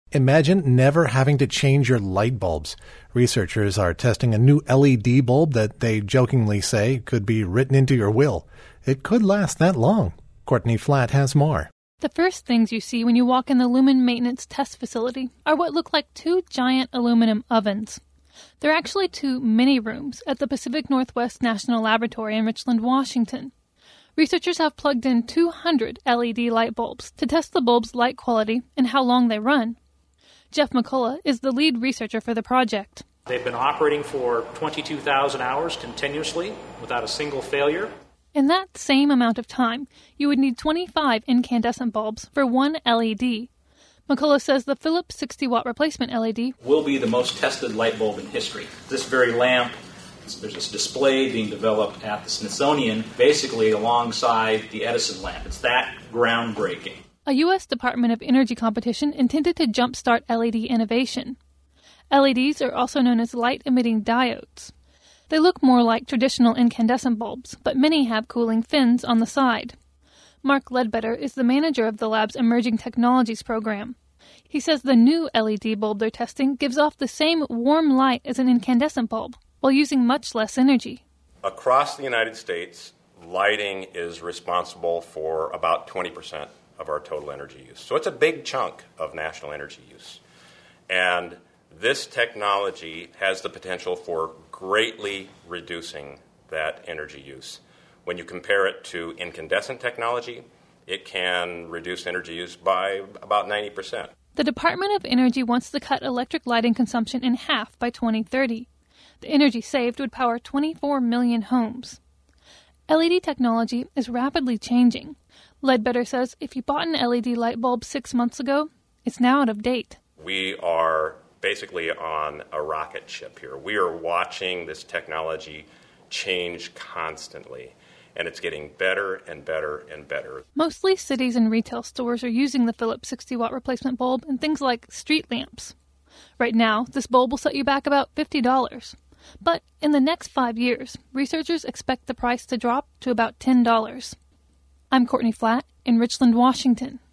Imagine never having to change your light bulbs. Researchers are testing a new LED bulb that they jokingly say could be written into your will. It could last that long. Courtney Flatt has more. The first things you see when you walk in the Lumen Maintenance Test Facility are what look like two giant aluminum ovens. They're actually two mini rooms at the Pacific Northwest National Laboratory in Richland, Washington. Researchers have plugged in 200 LED light bulbs to test the bulb's light quality and how long they run. Jeff McCullough is the lead researcher for the project. They've been operating for 22,000 hours continuously without a single failure. In that same amount of time, you would need 25 incandescent bulbs for one LED. McCullough says the Philips 60-watt replacement LED will be the most tested light bulb in history. This very lamp, there's this display being developed at the Smithsonian, basically alongside the Edison lamp. It's that groundbreaking. A U.S. Department of Energy competition intended to jumpstart LED innovation. LEDs are also known as light-emitting diodes. They look more like traditional incandescent bulbs, but many have cooling fins on the side. Mark Ledbetter is the manager of the lab's Emerging Technologies program. He says the new LED bulb they're testing gives off the same warm light as an incandescent bulb, while using much less energy. Across the United States, lighting is responsible for about 20% of our total energy use. So it's a big chunk of national energy use. And this technology has the potential for greatly reducing that energy use. When you compare it to incandescent technology, it can reduce energy use by about 90%. The Department of Energy wants to cut electric lighting consumption in half by 2030. The energy saved would power 24 million homes. LED technology is rapidly changing. Ledbetter says if you bought an LED light bulb 6 months ago, it's now out of date. We are basically on a rocket ship here. We are watching this technology change constantly, and it's getting better and better and better. Mostly cities and retail stores are using the Philips 60-watt replacement bulb in things like street lamps. Right now, this bulb will set you back about $50. But in the next 5 years, researchers expect the price to drop to about $10. I'm Courtney Flatt in Richland, Washington.